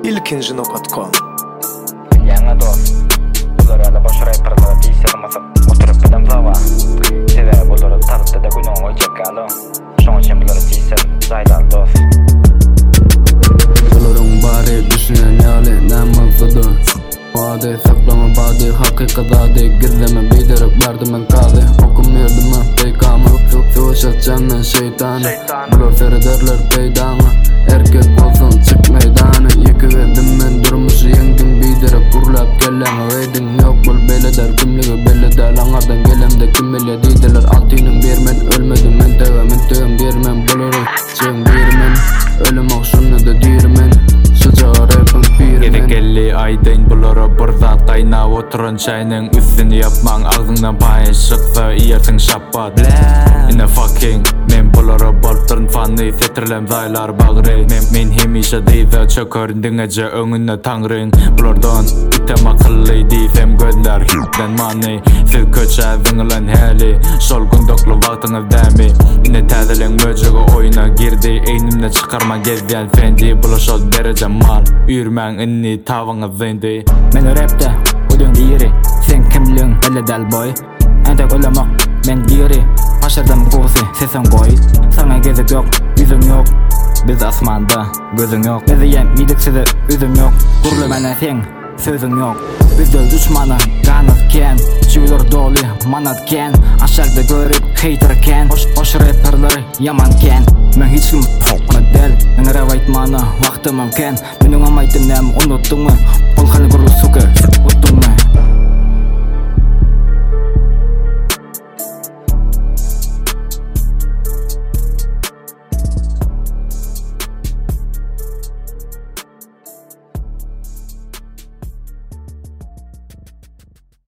ilkinjino.com. Yangi do'st, bular hali bosh rapperlar deyishmasam, o'tirib bilim zava. Sever bular tartibda gunoh o'chakalo. Shuncha bular deysa zaydan do'st. Bularning bari düşünen yali namı fudu. Vade saklama badi haqiqatade gizleme biderek bardı men kaldı. Okum verdim mi peygamı Savaşat canın şeytanı Bular ferederler peydamı Erkek olsun çık meydanı Yıkı verdim men durmuşu yengdim biderek Urlap kelleme veydin yok bul beleder Kimliği beleder langardan gelemde kim bile deydiler Altının bermen ölmedim men tevem dirmen Buları çığın dirmen Ölüm akşunu da dirmen Sıcağı rapin pirmen Gedekelli aydayn bulara bir zat qayna oturan çayning üstünü yapmang ağzından payın şıqsa iyersin şappat In a fucking men bulara baltırın fanny setirlem zaylar bağrey men hemişe deyza çökörün dinece öngünne tangrın bulardan item akıllı deysem gözler hüpten mani siz köçe zıngılan heli şol gündoklu vaktınız demi ne təzilin möcüge oyuna girdi eynimle çıkarma gezgen fendi bulaşol derece mal ürmen inni tavыңız zindi Men rapte udun diri sen kimliğin belli del boy Entek olamak men diri Paşardan gozi sesin koy Sana gezip yok yüzüm yok Biz asmanda gözün yok Bizi yemidik size üzüm yok Gurlu bana sen sözün yok Bizde düşmanı kanatken Çiviler dolu manatken Aşağıda görüp haterken Hoş rapperleri yamanken Men hiç kim f***ını del Men rap aytmana vakti mümken Menin amaytım nem unuttun mu Ol hali gurlu suku Uttun